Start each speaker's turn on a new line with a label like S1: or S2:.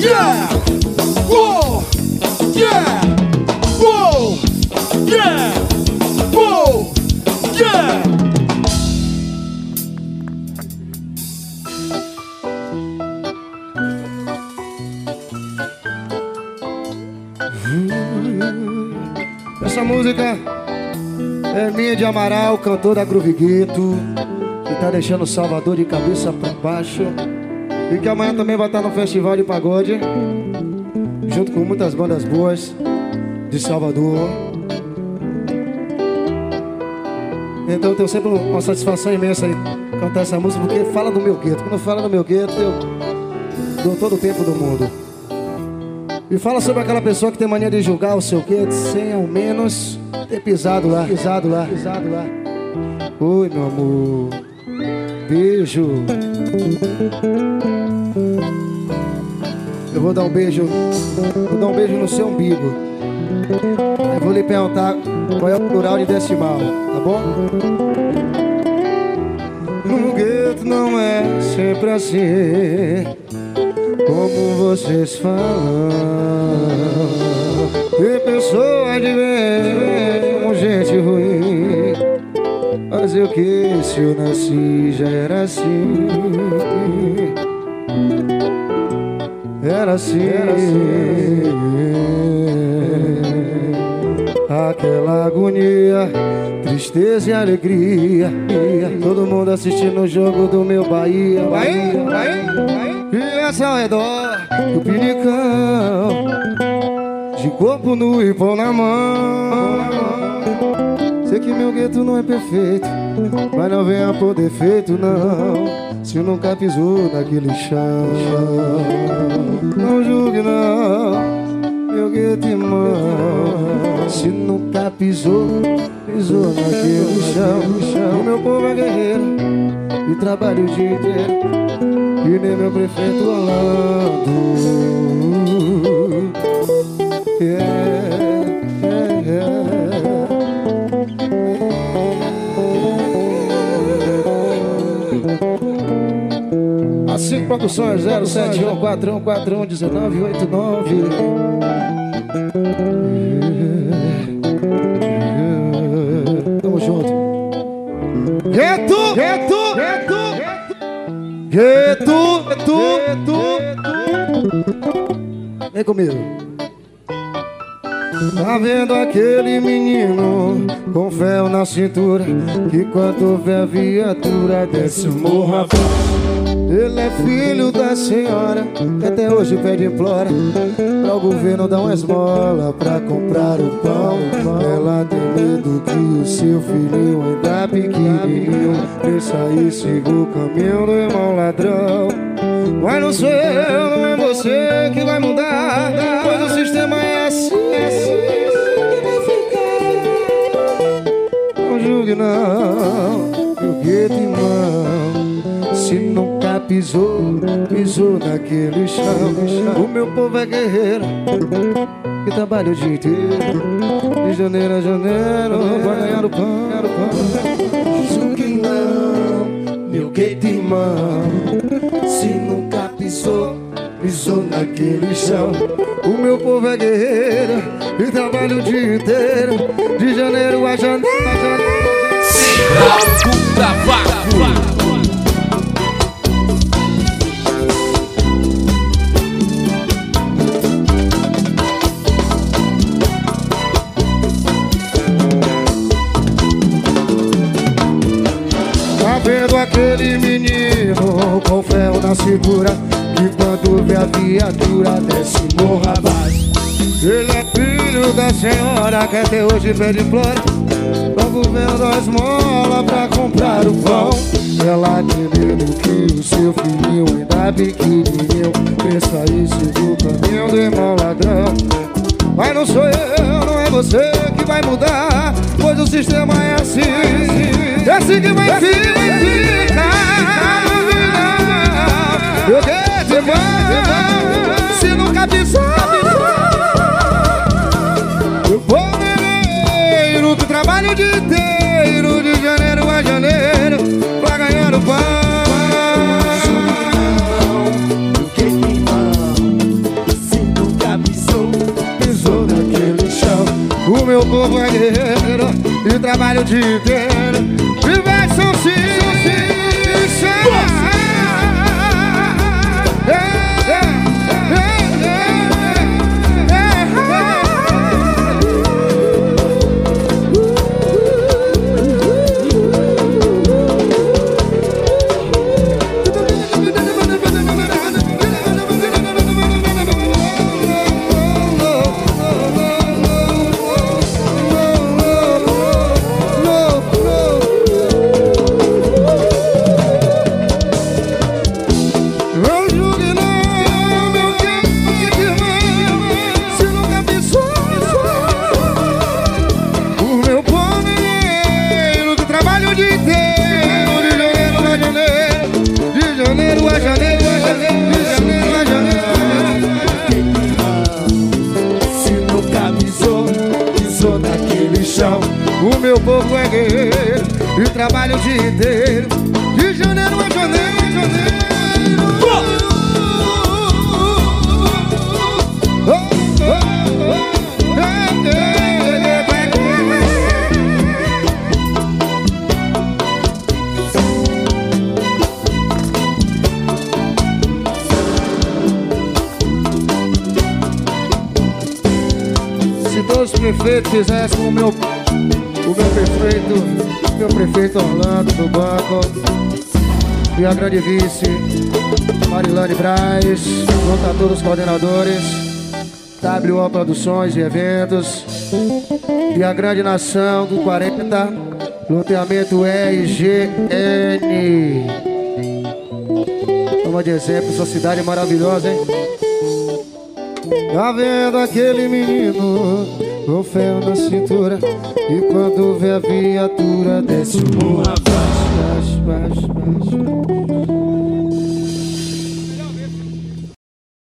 S1: yeah, whoa, yeah, whoa, yeah, whoa, yeah. Essa música é minha de Amaral, cantor da Groove Gueto, que tá deixando Salvador de cabeça pra baixo. E que amanhã também vai estar no Festival de Pagode, junto com muitas bandas boas de Salvador. Então eu tenho sempre uma satisfação imensa em cantar essa música, porque fala do meu gueto. Quando fala do meu gueto, eu dou todo o tempo do mundo. E fala sobre aquela pessoa que tem mania de julgar o seu gueto sem ao menos ter pisado lá. Oi, meu amor, beijo. Eu vou dar um beijo no seu umbigo. Aí vou lhe perguntar qual é o plural de decimal, tá bom? No gueto não é sempre assim como vocês falam. Tem pessoa de bem com gente ruim, mas eu que se eu nasci já era assim. Era assim. Aquela agonia, tristeza e alegria, todo mundo assistindo o jogo do meu Bahia. E essa ao redor do pinicão, de corpo nu e pão na mão. Sei que meu gueto não é perfeito, mas não venha por defeito não, se nunca pisou naquele chão. Não julgue não, meu gueto irmão, se nunca pisou naquele chão. O meu povo é guerreiro e trabalha o dia inteiro, e nem meu prefeito Orlando. Assim Produções 07141411989. Tamo junto. Gueto. Vem comigo. Tá vendo aquele menino com ferro na cintura, que quando vê a viatura desce o morro abaixo. Ele é filho da senhora que até hoje pede implora pra o governo dar uma esmola pra comprar o pão. Ela tem medo que o seu filhinho ainda pequenininho pensa e siga o caminho do irmão ladrão. Mas não sou eu, não é você que vai mudar, pois o sistema é assim. Não julgue não, meu gueto irmão, se nunca pisou naquele chão. O meu povo é guerreiro que trabalha o dia inteiro, de janeiro a janeiro, pra ganhar o pão. Julgue não, meu gueto irmão, se nunca pisou naquele chão. O meu povo é guerreiro e trabalha o dia inteiro, de janeiro a janeiro.
S2: Cidade da Vácuo.
S1: Tá vendo aquele menino com ferro na cintura, que quando vê a viatura desce morro abaixo. Ele é filho da senhora que até hoje pede implora pra o governo dar esmola pra comprar o pão. Ela tem medo que o seu filhinho ainda pequenininho pensa e siga o caminho do irmão ladrão. Mas não sou eu, não é você que vai mudar, pois o sistema é assim. É assim que vai ficar. Eu quero te amar, se nunca pisar. Eu vou guerreiro que trabalha o dia inteiro, de janeiro a janeiro, pra ganhar o pão. povo é guerreiro e trabalha o dia inteiro. Diversão sim, o meu povo é guerreiro e trabalha o dia inteiro. De janeiro a janeiro, se todos os prefeitos fizessem o meu prefeito Orlando do banco e a grande vice Marilane Braz, junto a todos os coordenadores WO Produções e Eventos e a grande nação do 40 loteamento RGN. Toma de exemplo, essa cidade é maravilhosa, hein? Tá vendo aquele menino com ferro na cintura e quando vê a viatura desce o morro abaixo.